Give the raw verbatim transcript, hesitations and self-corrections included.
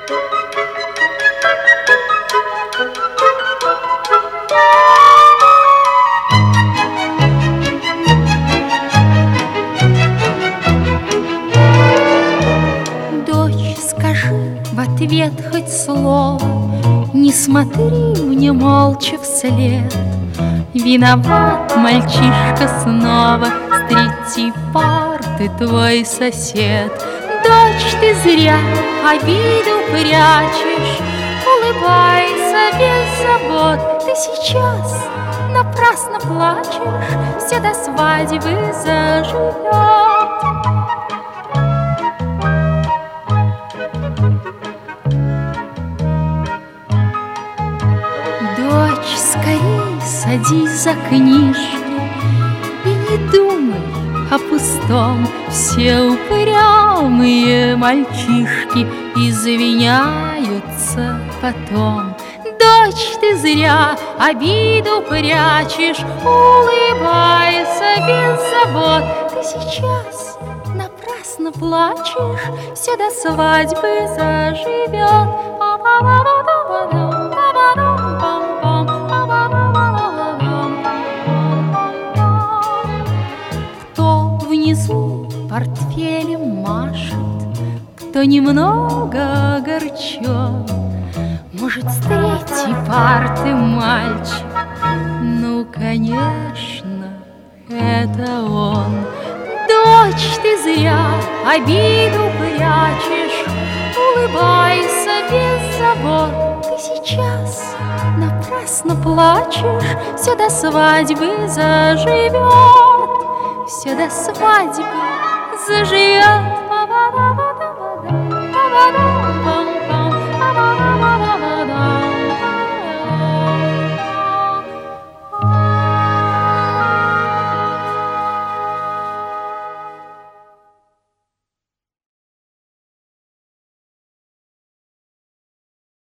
В ответ хоть слово, не смотри мне молча вслед. Виноват мальчишка снова, с третьей парты твой сосед. Дочь, ты зря обиду прячешь, улыбайся без забот. Ты сейчас напрасно плачешь, все до свадьбы заживет. Дочь, скорей садись за книжки и не думай о пустом. Все упрямые мальчишки извиняются потом. Дочь, ты зря обиду прячешь, улыбайся без забот. Ты сейчас напрасно плачешь, все до свадьбы заживет. Кто внизу портфелем машет, кто немного огорчен, может, с третьей парты мальчик, ну, конечно, это он. Дочь, ты зря обиду прячешь, улыбайся без забот. Ты сейчас напрасно плачешь, все до свадьбы заживет, все до свадьбы заживет.